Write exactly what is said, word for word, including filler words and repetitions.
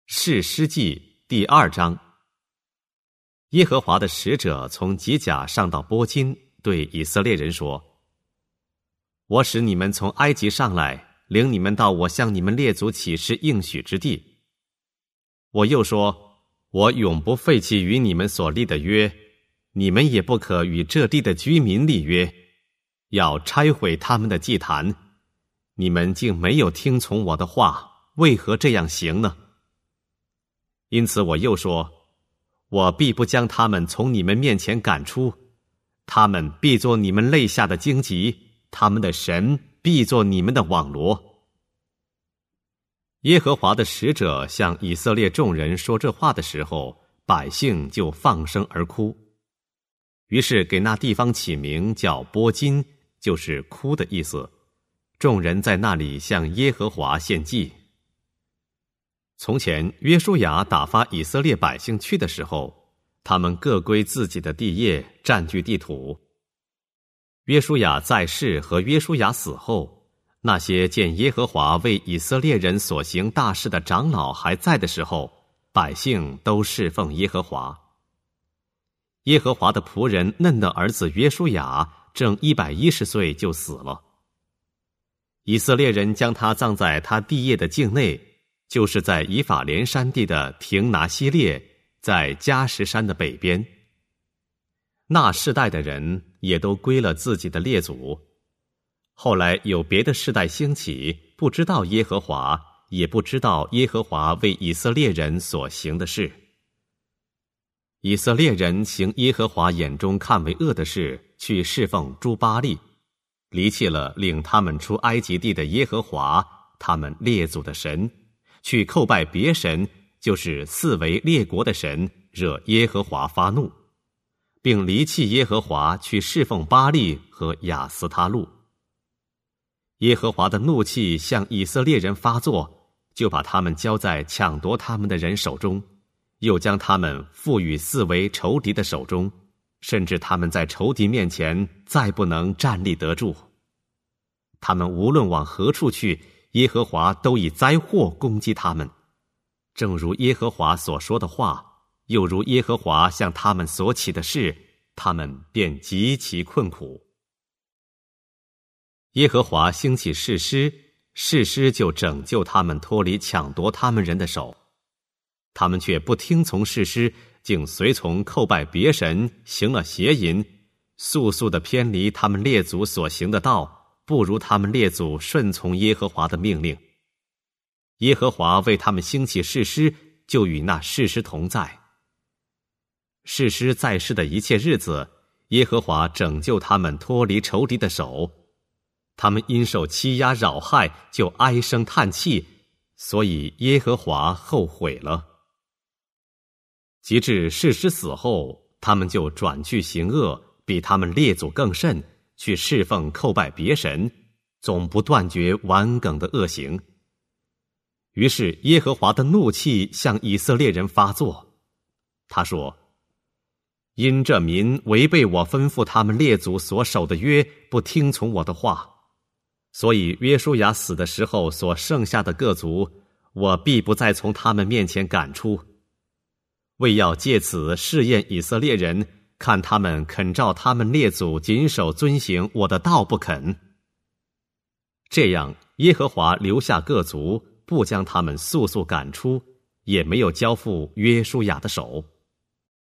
士师记第二章。耶和华的使者从吉甲上到波金，对以色列人说：我使你们从埃及上来，领你们到我向你们列祖起誓应许之地。我又说，我永不废弃与你们所立的约，你们也不可与这地的居民立约，要拆毁他们的祭坛。你们竟没有听从我的话，为何这样行呢？因此我又说，我必不将他们从你们面前赶出，他们必作你们肋下的荆棘，他们的神必作你们的网罗。耶和华的使者向以色列众人说这话的时候，百姓就放声而哭。于是给那地方起名叫波金，就是哭的意思。众人在那里向耶和华献祭。从前约书亚打发以色列百姓去的时候，他们各归自己的地业，占据地土。约书亚在世和约书亚死后，那些见耶和华为以色列人所行大事的长老还在的时候，百姓都侍奉耶和华。耶和华的仆人嫩的儿子约书亚正一百一十岁就死了。以色列人将他葬在他地业的境内，就是在以法莲山地的亭拿西列，在加什山的北边。那世代的人也都归了自己的列祖。后来有别的世代兴起，不知道耶和华，也不知道耶和华为以色列人所行的事。以色列人行耶和华眼中看为恶的事，去侍奉诸巴力，离弃了领他们出埃及地的耶和华，他们列祖的神，去叩拜别神，就是四围列国的神，惹耶和华发怒，并离弃耶和华，去侍奉巴力和亚斯他路。耶和华的怒气向以色列人发作，就把他们交在抢夺他们的人手中，又将他们付与四围仇敌的手中，甚至他们在仇敌面前再不能站立得住。他们无论往何处去，耶和华都以灾祸攻击他们，正如耶和华所说的话，又如耶和华向他们所起的事，他们便极其困苦。耶和华兴起士师，士师就拯救他们脱离抢夺他们人的手。他们却不听从士师，竟随从叩拜别神，行了邪淫，速速地偏离他们列祖所行的道，不如他们列祖顺从耶和华的命令。耶和华为他们兴起士师，就与那士师同在。士师在世的一切日子，耶和华拯救他们脱离仇敌的手。他们因受欺压扰害，就唉声叹气，所以耶和华后悔了。及至士师死后，他们就转去行恶，比他们列祖更甚，去侍奉叩拜别神，总不断绝顽梗的恶行。于是耶和华的怒气向以色列人发作。他说，因这民违背我吩咐他们列祖所守的约，不听从我的话，所以约书亚死的时候所剩下的各族，我必不再从他们面前赶出，为要借此试验以色列人，看他们肯照他们列祖谨守遵行我的道不肯。这样耶和华留下各族，不将他们速速赶出，也没有交付约书亚的手。